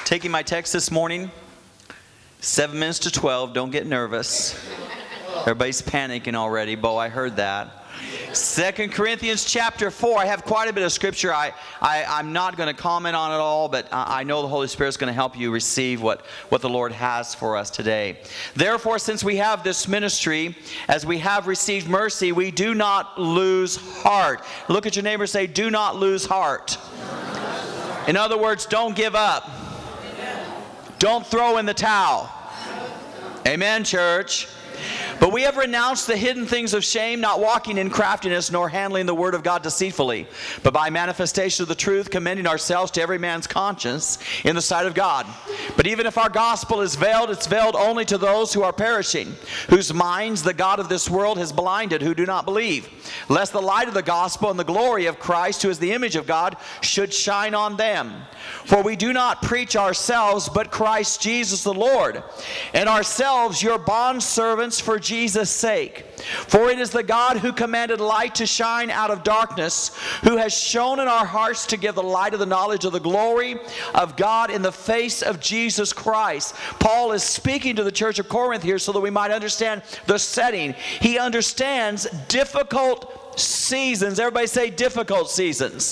Taking my text this morning, 7 minutes to 12. Don't get nervous. Everybody's panicking already. Bo, I heard that. 2 Corinthians chapter 4. I have quite a bit of scripture. I'm not going to comment on it all, but I know the Holy Spirit is going to help you receive what the Lord has for us today. Therefore, since we have this ministry, as we have received mercy, we do not lose heart. Look at your neighbor and say, do not lose heart. In other words, don't give up. Don't throw in the towel. Amen, church. But we have renounced the hidden things of shame, not walking in craftiness, nor handling the word of God deceitfully, but by manifestation of the truth, commending ourselves to every man's conscience in the sight of God. But even if our gospel is veiled, it's veiled only to those who are perishing, whose minds the God of this world has blinded, who do not believe, lest the light of the gospel and the glory of Christ, who is the image of God, should shine on them. For we do not preach ourselves, but Christ Jesus the Lord, and ourselves your bondservants for Jesus' sake. For it is the God who commanded light to shine out of darkness, who has shown in our hearts to give the light of the knowledge of the glory of God in the face of Jesus Christ. Paul is speaking to the church of Corinth here so that we might understand the setting. He understands difficult seasons. Everybody say difficult seasons.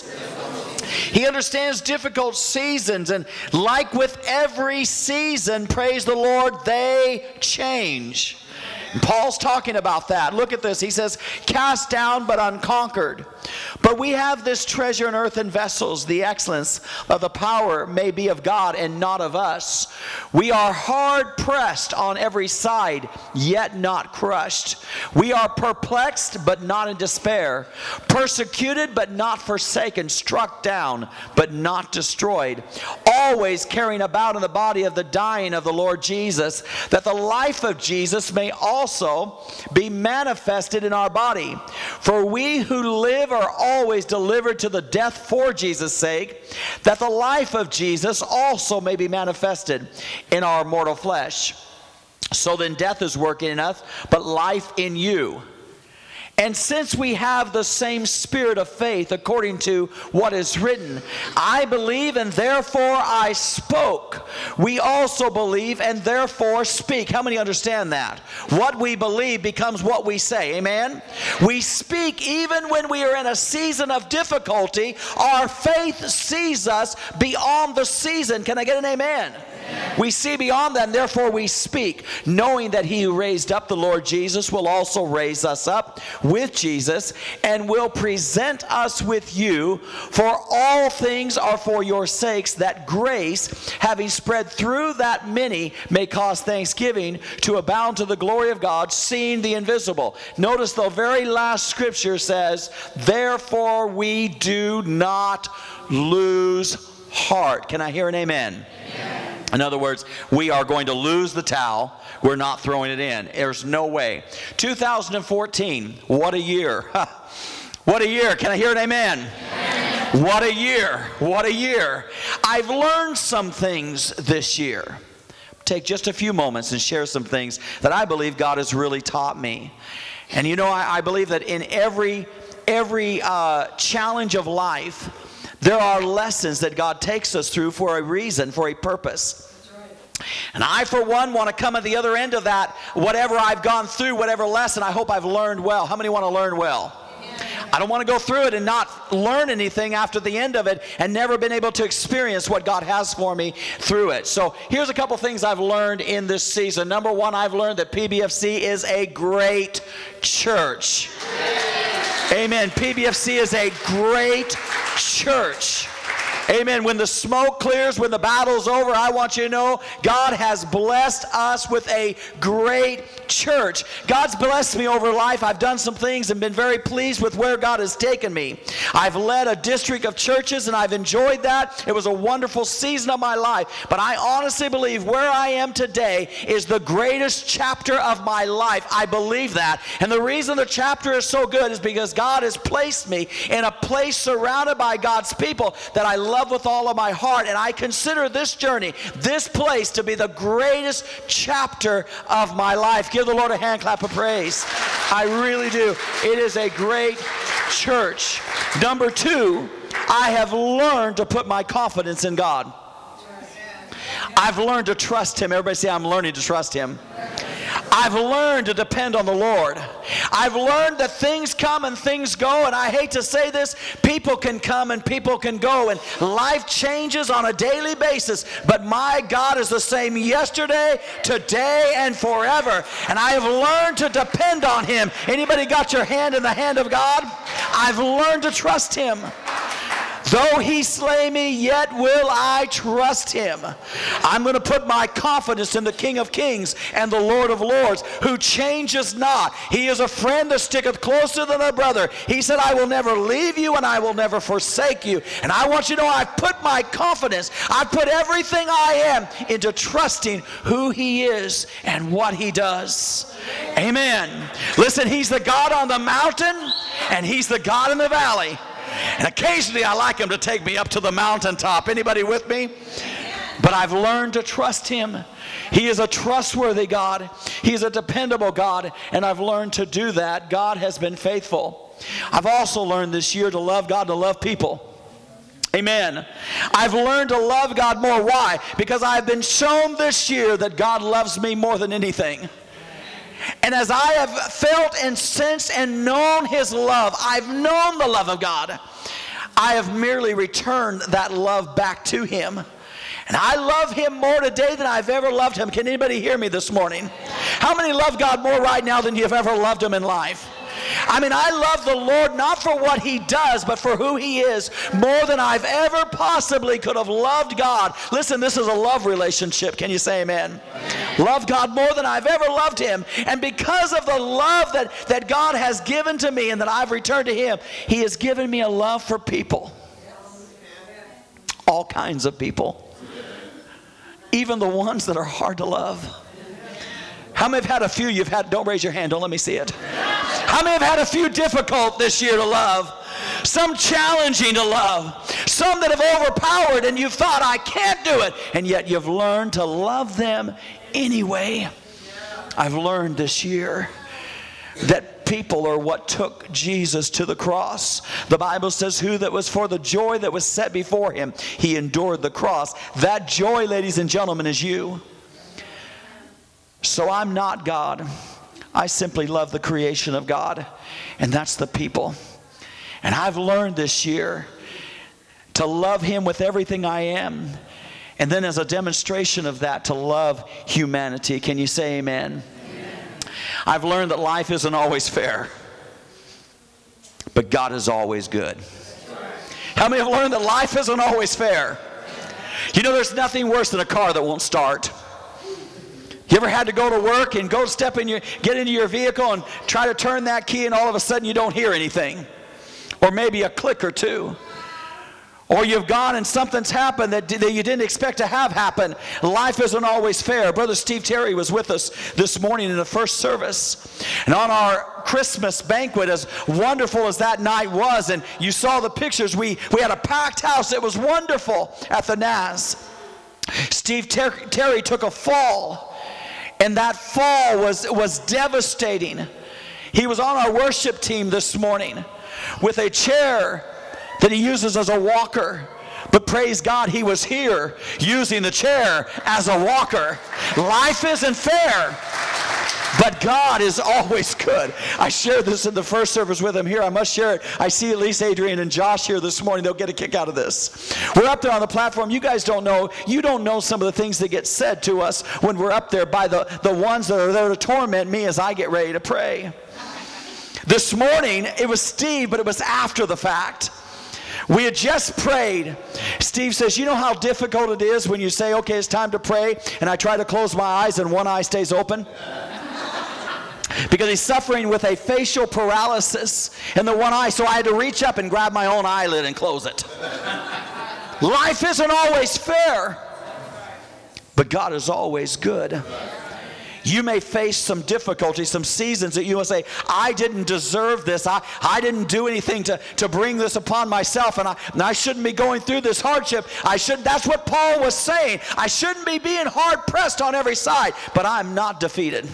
He understands difficult seasons, and like with every season, praise the Lord, they change. And Paul's talking about that. Look at this. He says, cast down but unconquered. But we have this treasure in earthen vessels, the excellence of the power may be of God and not of us. We are hard pressed on every side, yet not crushed. We are perplexed, but not in despair. Persecuted, but not forsaken. Struck down, but not destroyed. Always carrying about in the body of the dying of the Lord Jesus, that the life of Jesus may also be manifested in our body. For we who live are always delivered to the death for Jesus' sake, that the life of Jesus also may be manifested in our mortal flesh. So then death is working in us, but life in you. And since we have the same spirit of faith, according to what is written, I believe and therefore I spoke. We also believe and therefore speak. How many understand that? What we believe becomes what we say. Amen? We speak even when we are in a season of difficulty. Our faith sees us beyond the season. Can I get an amen? We see beyond that, and therefore we speak, knowing that he who raised up the Lord Jesus will also raise us up with Jesus and will present us with you. For all things are for your sakes, that grace, having spread through that many, may cause thanksgiving to abound to the glory of God, seeing the invisible. Notice the very last scripture says, therefore we do not lose heart. Can I hear an amen? Amen. In other words, we are going to lose the towel. We're not throwing it in. There's no way. 2014, what a year. What a year. Can I hear an amen? Amen? What a year. What a year. I've learned some things this year. Take just a few moments and share some things that I believe God has really taught me. And you know, I believe that in every challenge of life, there are lessons that God takes us through for a reason, for a purpose. And I, for one, want to come at the other end of that. Whatever I've gone through, whatever lesson, I hope I've learned well. How many want to learn well? I don't want to go through it and not learn anything after the end of it and never been able to experience what God has for me through it. So here's a couple things I've learned in this season. Number one, I've learned that PBFC is a great church. Amen. PBFC is a great church. Amen. When the smoke clears, when the battle's over, I want you to know God has blessed us with a great church. God's blessed me over life. I've done some things and been very pleased with where God has taken me. I've led a district of churches and I've enjoyed that. It was a wonderful season of my life. But I honestly believe where I am today is the greatest chapter of my life. I believe that. And the reason the chapter is so good is because God has placed me in a place surrounded by God's people that I love with all of my heart, and I consider this journey, this place, to be the greatest chapter of my life. Give the Lord a hand clap of praise. I really do. It is a great church. Number two, I have learned to put my confidence in God. I've learned to trust him. Everybody say, I'm learning to trust him. I've learned to depend on the Lord. I've learned that things come and things go, and I hate to say this, people can come and people can go, and life changes on a daily basis, but my God is the same yesterday, today, and forever, and I have learned to depend on him. Anybody got your hand in the hand of God? I've learned to trust him. Though he slay me, yet will I trust him. I'm going to put my confidence in the King of Kings and the Lord of Lords, who changes not. He is a friend that sticketh closer than a brother. He said, I will never leave you and I will never forsake you. And I want you to know, I've put my confidence, I've put everything I am into trusting who he is and what he does. Amen. Listen, he's the God on the mountain and he's the God in the valley. And occasionally I like him to take me up to the mountaintop. Anybody with me? But I've learned to trust him. He is a trustworthy God. He's a dependable God. And I've learned to do that. God has been faithful. I've also learned this year to love God, to love people. Amen. I've learned to love God more. Why? Because I've been shown this year that God loves me more than anything. And as I have felt and sensed and known his love, I've known the love of God. I have merely returned that love back to him. And I love him more today than I've ever loved him. Can anybody hear me this morning? How many love God more right now than you've ever loved him in life? I mean, I love the Lord not for what he does, but for who he is, more than I've ever possibly could have loved God. Listen, this is a love relationship. Can you say amen? Love God more than I've ever loved him. And because of the love that God has given to me and that I've returned to him, he has given me a love for people. All kinds of people. Even the ones that are hard to love. How many have had a few you've had? Don't raise your hand. Don't let me see it. How many have had a few difficult this year to love? Some challenging to love. Some that have overpowered and you've thought, I can't do it. And yet you've learned to love them anyway. I've learned this year that people are what took Jesus to the cross. The Bible says, who that was for the joy that was set before him, he endured the cross. That joy, ladies and gentlemen, is you. So I'm not God. I simply love the creation of God, and that's the people. And I've learned this year to love him with everything I am, and then as a demonstration of that, to love humanity. Can you say amen? Amen. I've learned that life isn't always fair, but God is always good. How many have learned that life isn't always fair? You know, there's nothing worse than a car that won't start. You ever had to go to work and get into your vehicle and try to turn that key and all of a sudden you don't hear anything? Or maybe a click or two. Or you've gone and something's happened that you didn't expect to have happen. Life isn't always fair. Brother Steve Terry was with us this morning in the first service. And on our Christmas banquet, as wonderful as that night was, and you saw the pictures, we had a packed house. It was wonderful at the NAS. Steve Terry took a fall. And that fall was devastating. He was on our worship team this morning with a chair that he uses as a walker. But praise God, he was here using the chair as a walker. Life isn't fair, but God is always good. I shared this in the first service with him here. I must share it. I see at least Adrian and Josh here this morning. They'll get a kick out of this. We're up there on the platform. You guys don't know. You don't know some of the things that get said to us when we're up there by the ones that are there to torment me as I get ready to pray. This morning, it was Steve, but it was after the fact. We had just prayed. Steve says, you know how difficult it is when you say, okay, it's time to pray, and I try to close my eyes and one eye stays open? Because he's suffering with a facial paralysis in the one eye, so I had to reach up and grab my own eyelid and close it. Life isn't always fair, but God is always good. You may face some difficulties, some seasons that you will say, I didn't deserve this. I didn't do anything to bring this upon myself, and I shouldn't be going through this hardship. That's what Paul was saying. I shouldn't be being hard pressed on every side, but I'm not defeated.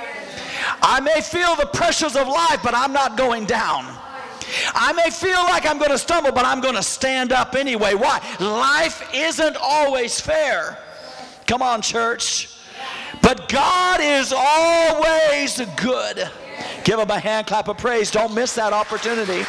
I may feel the pressures of life, but I'm not going down. I may feel like I'm going to stumble, but I'm going to stand up anyway. Why? Life isn't always fair. Come on, church. But God is always good. Give him a hand clap of praise. Don't miss that opportunity.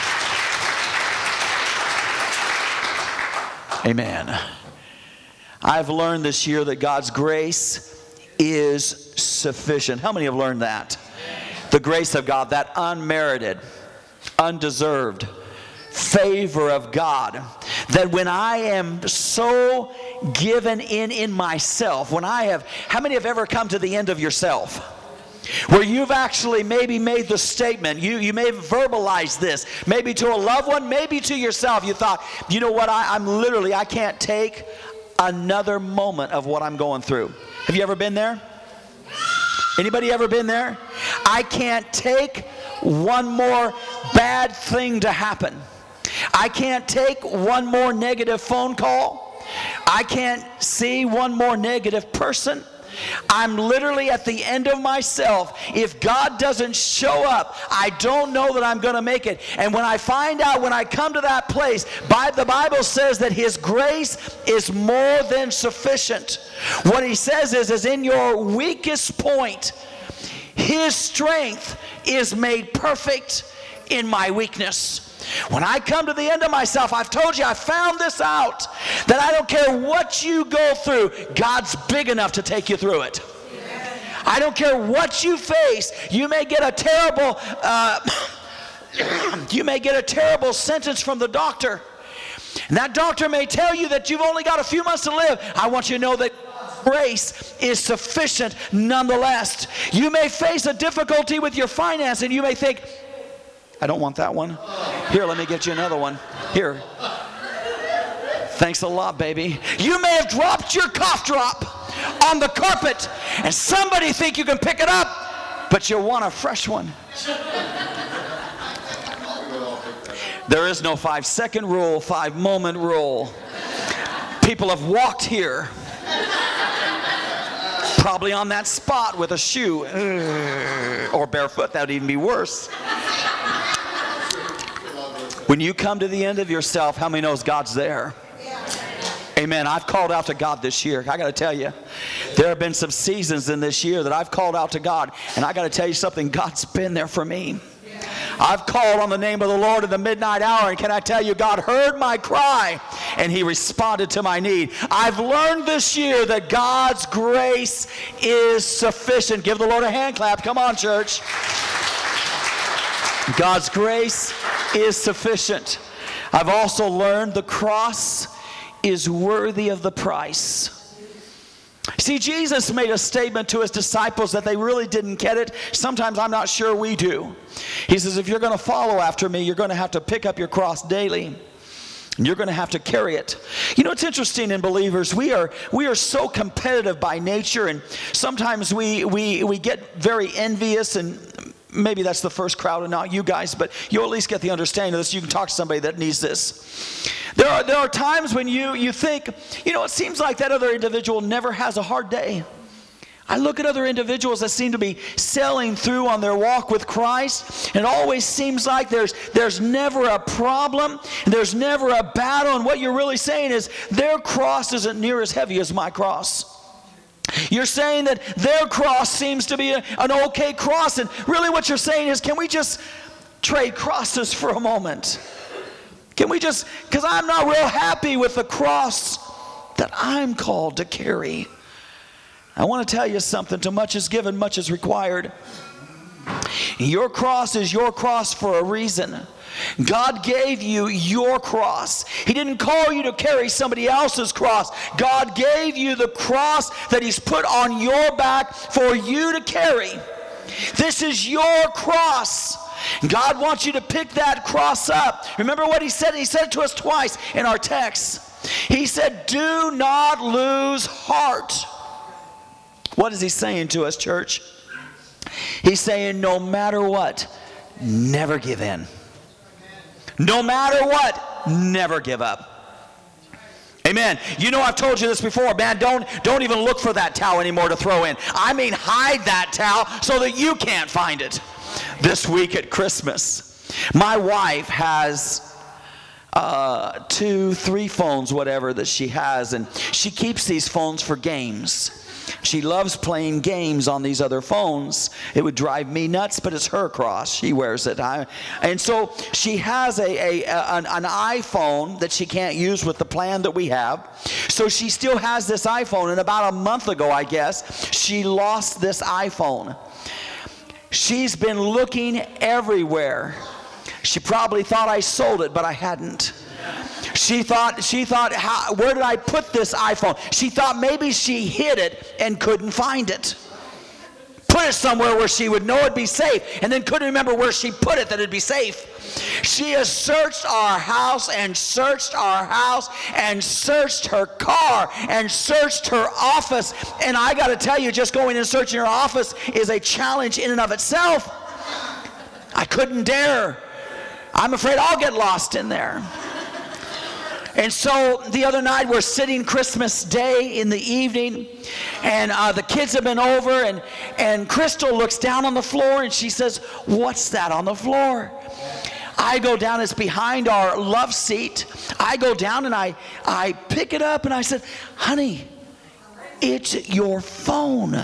Amen. I've learned this year that God's grace is sufficient. How many have learned that? The grace of God, that unmerited, undeserved favor of God, that when I am so given in myself, when I have, how many have ever come to the end of yourself? Where you've actually maybe made the statement, you may have verbalized this, maybe to a loved one, maybe to yourself. You thought, you know what, I can't take another moment of what I'm going through. Have you ever been there? Anybody ever been there? I can't take one more bad thing to happen. I can't take one more negative phone call. I can't see one more negative person. I'm literally at the end of myself. If God doesn't show up, I don't know that I'm going to make it. And when I find out, when I come to that place, the Bible says that His grace is more than sufficient. What He says is in your weakest point, His strength is made perfect in my weakness. When I come to the end of myself, I've told you, I found this out, that I don't care what you go through, God's big enough to take you through it. I don't care what you face. You may get a terrible sentence from the doctor. And that doctor may tell you that you've only got a few months to live. I want you to know that grace is sufficient nonetheless. You may face a difficulty with your finance, and you may think, I don't want that one. Here, let me get you another one. Here. Thanks a lot, baby. You may have dropped your cough drop on the carpet, and somebody think you can pick it up, but you want a fresh one. There is no 5-second rule, 5-moment rule. People have walked here, probably on that spot with a shoe, or barefoot. That would even be worse. When you come to the end of yourself, how many knows God's there? Amen. I've called out to God this year. I got to tell you, there have been some seasons in this year that I've called out to God, and I got to tell you something, God's been there for me. I've called on the name of the Lord in the midnight hour, and can I tell you, God heard my cry, and He responded to my need. I've learned this year that God's grace is sufficient. Give the Lord a hand clap. Come on, church. God's grace is sufficient. I've also learned the cross is worthy of the price. See, Jesus made a statement to His disciples that they really didn't get it. Sometimes I'm not sure we do. He says, if you're going to follow after me, you're going to have to pick up your cross daily. And you're going to have to carry it. You know, it's interesting in believers, we are so competitive by nature, and sometimes we get very envious, and maybe that's the first crowd and not you guys, but you'll at least get the understanding of this. You can talk to somebody that needs this. There are times when you think, you know, it seems like that other individual never has a hard day. I look at other individuals that seem to be sailing through on their walk with Christ, and it always seems like there's never a problem, and there's never a battle, and what you're really saying is their cross isn't near as heavy as my cross. You're saying that their cross seems to be an okay cross, and really what you're saying is, can we just trade crosses for a moment? Can we just, because I'm not real happy with the cross that I'm called to carry. I want to tell you something. Too much is given, much is required. Your cross is your cross for a reason. God gave you your cross. He didn't call you to carry somebody else's cross. God gave you the cross that He's put on your back for you to carry. This is your cross. God wants you to pick that cross up. Remember what He said? He said it to us twice in our text. He said, do not lose heart. What is He saying to us, church? He's saying, no matter what, never give in. No matter what, never give up. Amen. You know, I've told you this before, man, don't even look for that towel anymore to throw in. I mean, hide that towel so that you can't find it. This week at Christmas, my wife has 2, 3 phones, whatever, that she has. And she keeps these phones for games. She loves playing games on these other phones. It would drive me nuts, but it's her cross. She wears it. And so she has an iPhone that she can't use with the plan that we have. So she still has this iPhone. And about a month ago, I guess, she lost this iPhone. She's been looking everywhere. She probably thought I sold it, but I hadn't. She thought, where did I put this iPhone? She thought maybe she hid it and couldn't find it. Put it somewhere where she would know it'd be safe, and then couldn't remember where she put it that it'd be safe. She has searched our house and searched our house and searched her car and searched her office. And I got to tell you, just going and searching her office is a challenge in and of itself. I couldn't dare. I'm afraid I'll get lost in there. And so the other night we're sitting Christmas Day in the evening, and the kids have been over, and Crystal looks down on the floor and she says, "What's that on the floor?" I go down, it's behind our love seat. I go down and I pick it up and I said, "Honey, it's your phone."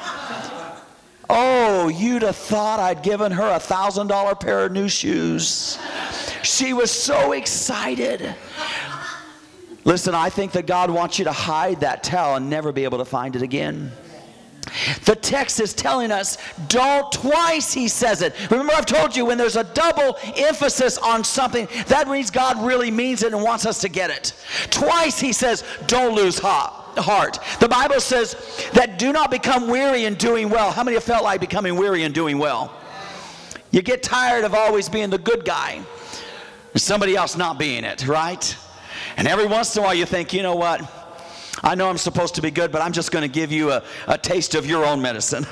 Oh, you'd have thought I'd given her $1,000 pair of new shoes. She was so excited. Listen, I think that God wants you to hide that towel and never be able to find it again. The text is telling us, don't twice, he says it. Remember, I've told you, when there's a double emphasis on something, that means God really means it and wants us to get it. Twice he says, don't lose heart. The Bible says that do not become weary in doing well. How many have felt like becoming weary in doing well? You get tired of always being the good guy and somebody else not being it, right? And every once in a while you think, you know what? I know I'm supposed to be good, but I'm just going to give you a taste of your own medicine.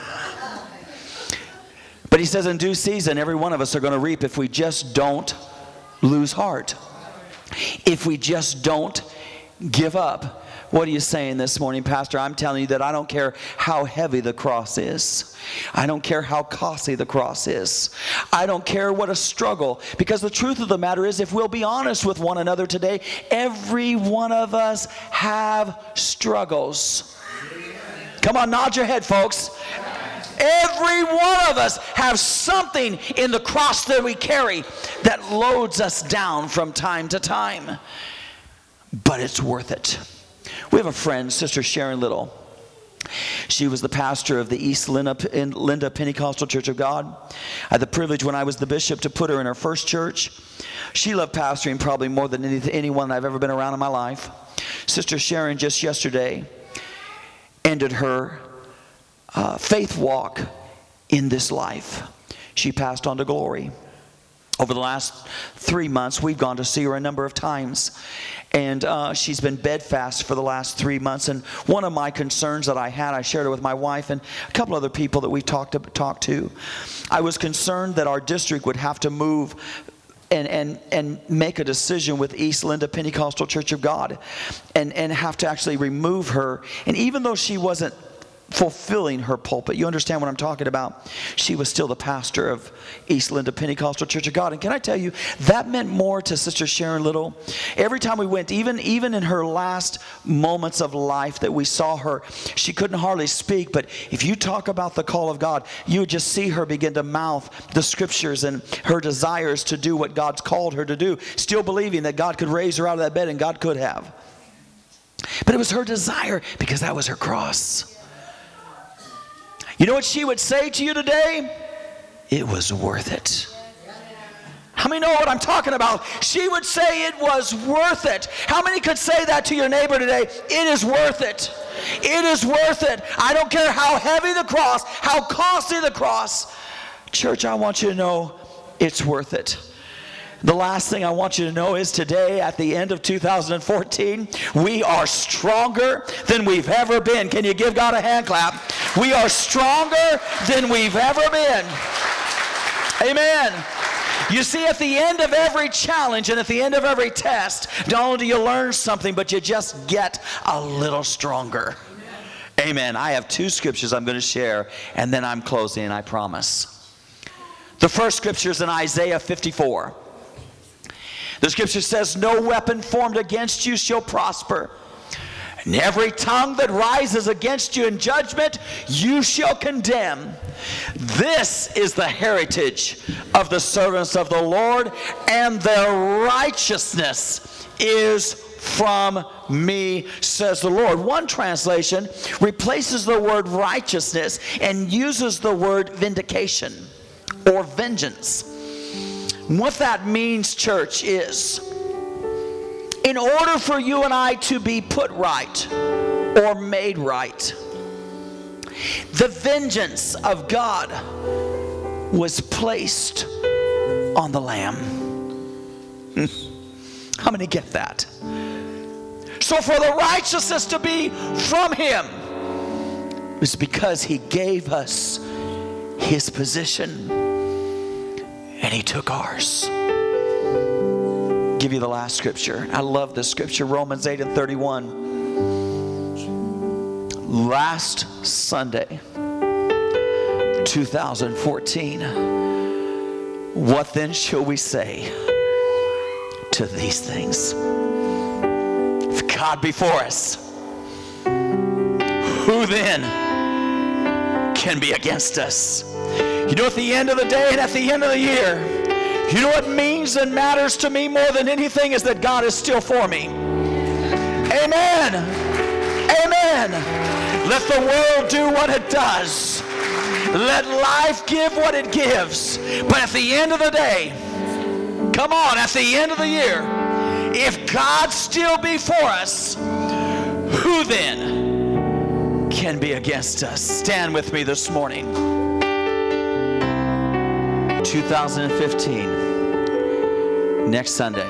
But he says in due season, every one of us are going to reap if we just don't lose heart. If we just don't give up. What are you saying this morning, Pastor? I'm telling you that I don't care how heavy the cross is. I don't care how costly the cross is. I don't care what a struggle. Because the truth of the matter is, if we'll be honest with one another today, every one of us have struggles. Come on, nod your head, folks. Every one of us have something in the cross that we carry that loads us down from time to time. But it's worth it. We have a friend, Sister Sharon Little. She was the pastor of the East Linda Pentecostal Church of God. I had the privilege when I was the bishop to put her in her first church. She loved pastoring probably more than anyone I've ever been around in my life. Sister Sharon just yesterday ended her faith walk in this life. She passed on to glory. Over the last 3 months, we've gone to see her a number of times. And she's been bedfast for the last 3 months. And one of my concerns that I had, I shared it with my wife and a couple other people that we've talked to. I was concerned that our district would have to move and make a decision with East Linda Pentecostal Church of God and have to actually remove her. And even though she wasn't fulfilling her pulpit, you understand what I'm talking about, she was still the pastor of East Linda Pentecostal Church of God. And can I tell you, that meant more to Sister Sharon Little. Every time we went, even in her last moments of life that we saw her, she couldn't hardly speak, but if you talk about the call of God, you would just see her begin to mouth the scriptures and her desires to do what God's called her to do, still believing that God could raise her out of that bed, and God could have. But it was her desire, because that was her cross. You know what she would say to you today? It was worth it. How many know what I'm talking about? She would say it was worth it. How many could say that to your neighbor today? It is worth it. It is worth it. I don't care how heavy the cross, how costly the cross. Church, I want you to know it's worth it. The last thing I want you to know is today, at the end of 2014, we are stronger than we've ever been. Can you give God a hand clap? We are stronger than we've ever been. Amen. You see, at the end of every challenge and at the end of every test, not only do you learn something, but you just get a little stronger. Amen. I have 2 scriptures I'm going to share, and then I'm closing, I promise. The first scripture is in Isaiah 54. The scripture says, no weapon formed against you shall prosper. And every tongue that rises against you in judgment, you shall condemn. This is the heritage of the servants of the Lord, and their righteousness is from me, says the Lord. One translation replaces the word righteousness and uses the word vindication or vengeance. What that means, church, is in order for you and I to be put right or made right, the vengeance of God was placed on the Lamb. How many get that? So for the righteousness to be from Him is because He gave us His position and He took ours. Give you the last scripture. I love this scripture, Romans 8:31. Last Sunday, 2014. What then shall we say to these things? If God be for us, who then can be against us? You know, at the end of the day and at the end of the year, you know what means and matters to me more than anything is that God is still for me. Amen. Amen. Let the world do what it does. Let life give what it gives. But at the end of the day, come on, at the end of the year, if God still be for us, who then can be against us? Stand with me this morning. 2015, next Sunday.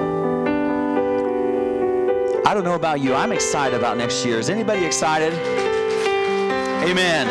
I don't know about you. I'm excited about next year. Is anybody excited? Amen.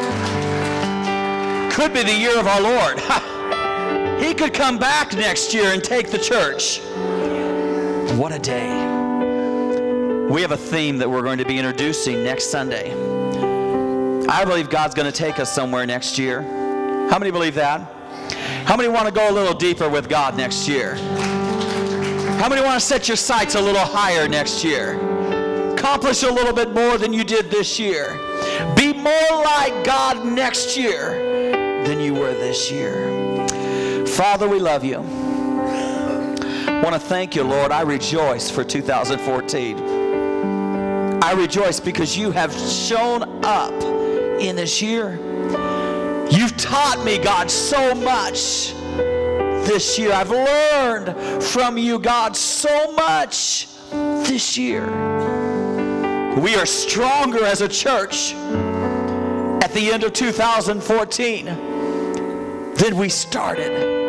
Could be the year of our Lord. He could come back next year and take the church. What a day. We have a theme that we're going to be introducing next Sunday. I believe God's going to take us somewhere next year. How many believe that? How many want to go a little deeper with God next year? How many want to set your sights a little higher next year? Accomplish a little bit more than you did this year. Be more like God next year than you were this year. Father, we love you. I want to thank you, Lord. I rejoice for 2014. I rejoice because you have shown up in this year. You've taught me, God, so much this year. I've learned from you, God, so much this year. We are stronger as a church at the end of 2014 than we started.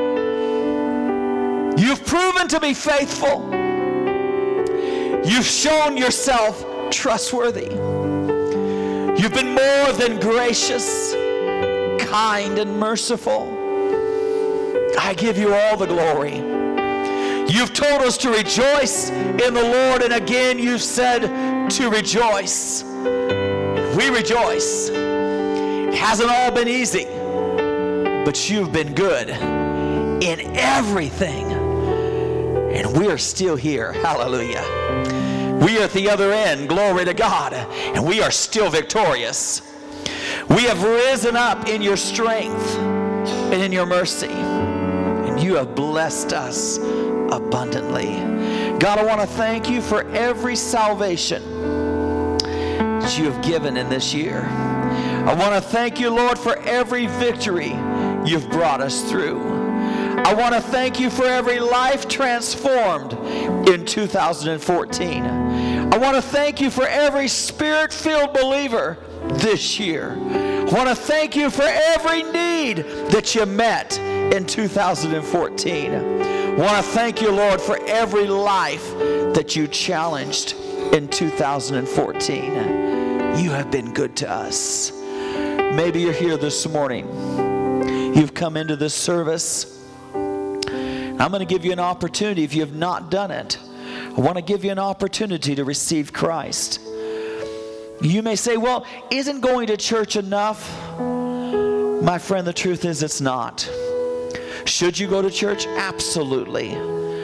You've proven to be faithful. You've shown yourself trustworthy. You've been more than gracious, kind, and merciful. I give you all the glory. You've told us to rejoice in the Lord, and again you've said to rejoice. We rejoice. It hasn't all been easy, but you've been good in everything. And we are still here. Hallelujah. We are at the other end. Glory to God. And we are still victorious. We have risen up in your strength and in your mercy. And you have blessed us abundantly. God, I want to thank you for every salvation that you have given in this year. I want to thank you, Lord, for every victory you've brought us through. I want to thank you for every life transformed in 2014. I want to thank you for every spirit-filled believer this year. I want to thank you for every need that you met in 2014. I want to thank you, Lord, for every life that you challenged in 2014. You have been good to us. Maybe you're here this morning. You've come into this service. I'm going to give you an opportunity. If you have not done it, I want to give you an opportunity to receive Christ. You may say, well, isn't going to church enough? My friend, the truth is it's not. Should you go to church? Absolutely. Going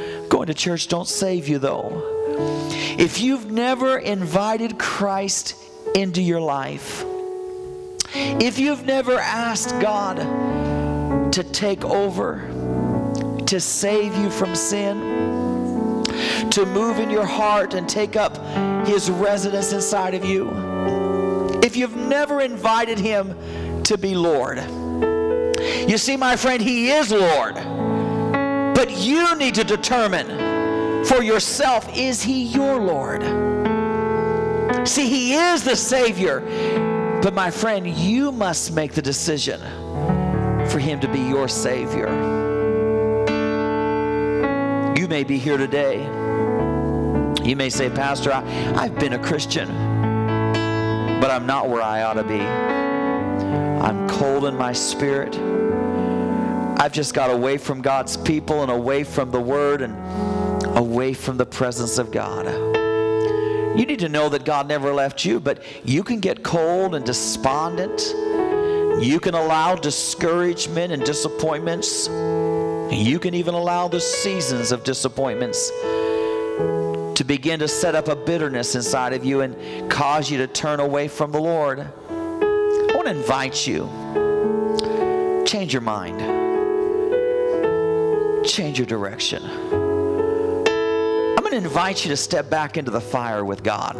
going to church don't save you, though. If you've never invited Christ into your life, if you've never asked God to take over, to save you from sin, to move in your heart and take up His residence inside of you, if you've never invited Him to be Lord, you see, my friend, He is Lord. But you need to determine for yourself, is He your Lord? See, He is the Savior. But my friend, you must make the decision for Him to be your Savior. You may be here today. You may say, Pastor, I've been a Christian, but I'm not where I ought to be. I'm cold in my spirit. I've just got away from God's people and away from the Word and away from the presence of God. You need to know that God never left you, but you can get cold and despondent. You can allow discouragement and disappointments. You can even allow the seasons of disappointments to begin to set up a bitterness inside of you and cause you to turn away from the Lord. I want to invite you, change your mind. Change your direction. I'm going to invite you to step back into the fire with God.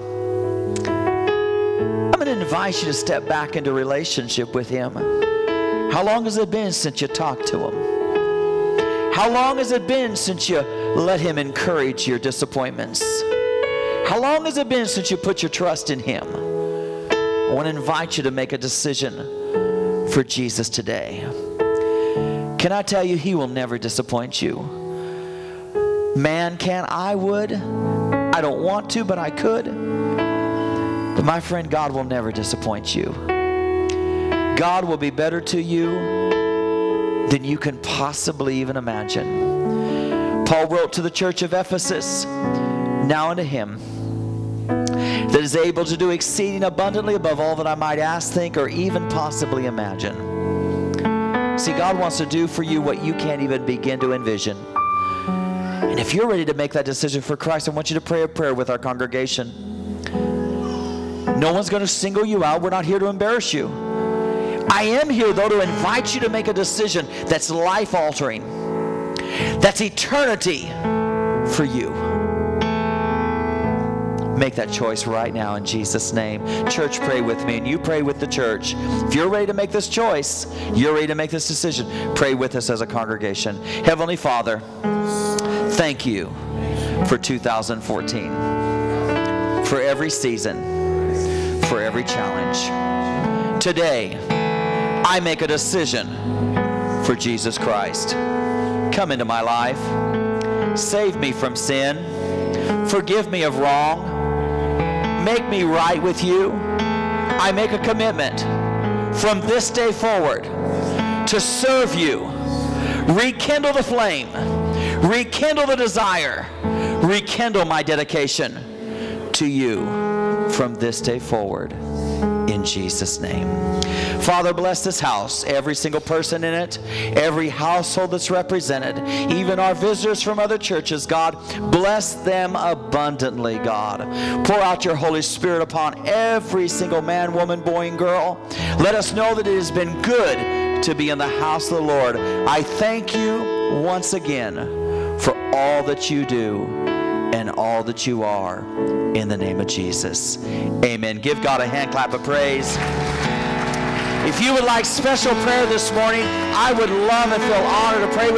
I'm going to invite you to step back into relationship with Him. How long has it been since you talked to Him? How long has it been since you let Him encourage your disappointments? How long has it been since you put your trust in Him? I want to invite you to make a decision for Jesus today. Can I tell you, He will never disappoint you. Man can, I would. I don't want to, but I could. But my friend, God will never disappoint you. God will be better to you than you can possibly even imagine. Paul wrote to the church of Ephesus, now unto Him that is able to do exceeding abundantly above all that I might ask, think, or even possibly imagine. See, God wants to do for you what you can't even begin to envision. And if you're ready to make that decision for Christ, I want you to pray a prayer with our congregation. No one's going to single you out. We're not here to embarrass you. I am here, though, to invite you to make a decision that's life-altering, that's eternity for you. Make that choice right now in Jesus' name. Church, pray with me, and you pray with the church. If you're ready to make this choice, you're ready to make this decision, pray with us as a congregation. Heavenly Father, thank you for 2014, for every season, for every challenge. Today, I make a decision for Jesus Christ. Come into my life. Save me from sin. Forgive me of wrong. Make me right with you. I make a commitment from this day forward to serve you. Rekindle the flame. Rekindle the desire. Rekindle my dedication to you from this day forward. In Jesus' name. Father, bless this house, every single person in it, every household that's represented, even our visitors from other churches. God, bless them abundantly, God. Pour out your Holy Spirit upon every single man, woman, boy, and girl. Let us know that it has been good to be in the house of the Lord. I thank you once again for all that you do and all that you are, in the name of Jesus. Amen. Give God a hand clap of praise. If you would like special prayer this morning, I would love and feel honored to pray with you.